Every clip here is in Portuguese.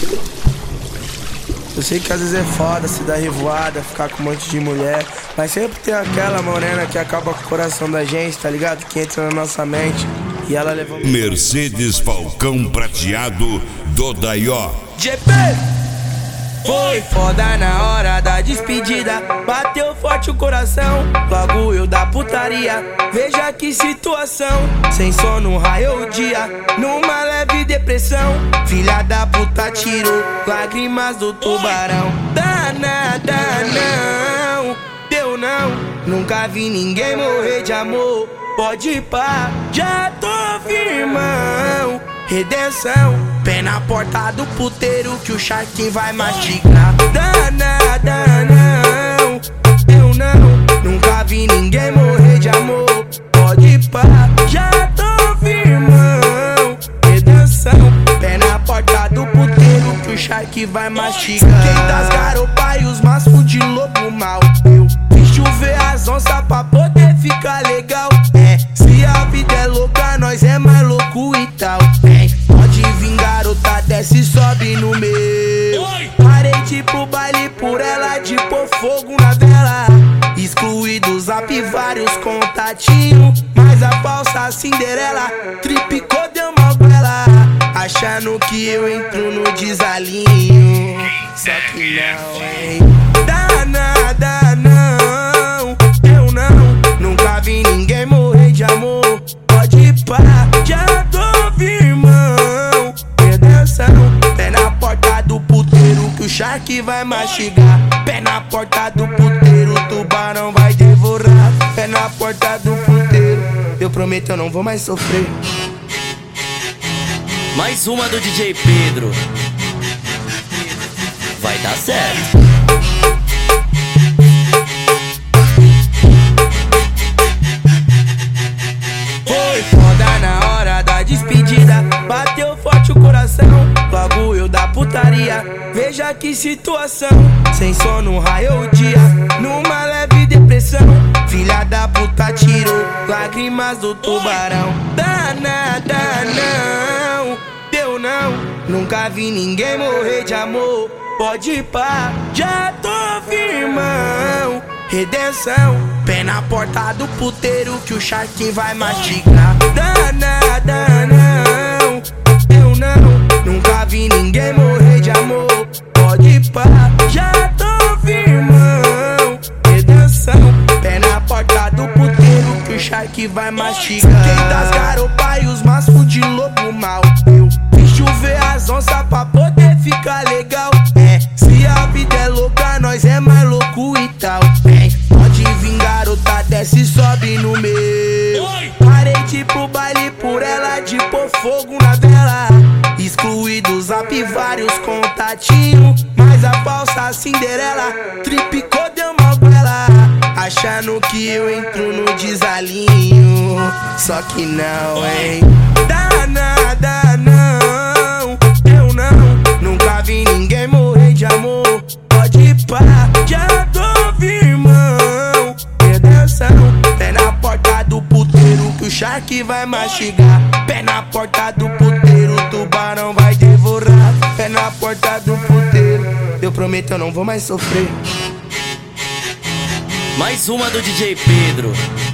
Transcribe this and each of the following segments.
Eu sei que às vezes é foda se dar revoada, ficar com um monte de mulher, mas sempre tem aquela morena que acaba com o coração da gente, tá ligado? Que entra na nossa mente e ela leva... Mercedes Falcão Prateado do Daió. GP! Foi foda na hora da despedida, bateu forte o coração, bagulho da putaria. Veja que situação, sem sono raiou o dia, numa leve depressão. Filha da puta tirou lágrimas do tubarão. Danada não, deu não, nunca vi ninguém morrer de amor. Pode ir pá, já tô firmão. Redenção, pé na porta do puteiro que o Shark vai mastigar. Danada não, eu não, nunca vi ninguém morrer de amor. Pode ir pá, já tô firmão. Redenção, pé na porta do puteiro que o Shark vai mastigar. Quem das garopa e os mascos de lobo mal. Eu fiz chover as onças pra poder ficar legal. Se a vida é louca, nós é mais louco e tal. Pode vir garota, desce e sobe no meu. Parei de ir pro baile por ela, de pôr fogo na vela. Excluí do zap vários contatinhos, mas a falsa Cinderela tripicou, deu uma goela, achando que eu entro no desalinho. Só que não, hein? Danada não, eu não, nunca vi ninguém morrer de amor. Pode ir pá, já tô firmão. Redenção, pé na porta do puteiro que o Shark vai mastigar. Pé na porta do puteiro, o tubarão vai devorar. Pé na porta do puteiro, eu prometo eu não vou mais sofrer. Mais uma do DJ Pedro. Vai dar certo. Foi foda na hora da despedida, bateu forte o coração, bagulho da putaria. Veja que situação, sem sono raiou o dia, numa leve depressão. Filha da puta tirou lágrimas do tubarão. Danada não, deu não, nunca vi ninguém morrer de amor. Pode ir pá, já tô firmão. Redenção, pé na porta do puteiro que o Shark vai mastigar. Danada não, eu não, nunca vi ninguém morrer de amor. Pode ir pá, já tô firmão. Redenção, pé na porta do puteiro que o Shark vai mastigar. Quem das garopa e os mascos de lobo mal. Eu fiz chover as onças pra poder ficar legal. Se a vida é louca, nós é mais louco e tal. Pode vir garota, desce e sobe no meu. Parei de ir pro baile por ela, de pôr fogo na vela. Excluí do zap vários contatinhos, mas a falsa Cinderela tripicou, deu uma goela, achando que eu entro no desalinho. Só que não, hein? Danada não, eu não, nunca vi ninguém morrer de amor. Pode ir pá, já tô firmão. Redenção, pé na porta do puteiro que o Shark vai mastigar. Pé na porta do puteiro, o tubarão vai devorar. Pé na porta do puteiro, eu prometo eu não vou mais sofrer. Mais uma do DJ Pedro.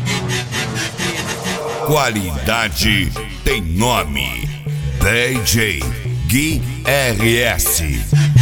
Qualidade tem nome. DJ Gui RS.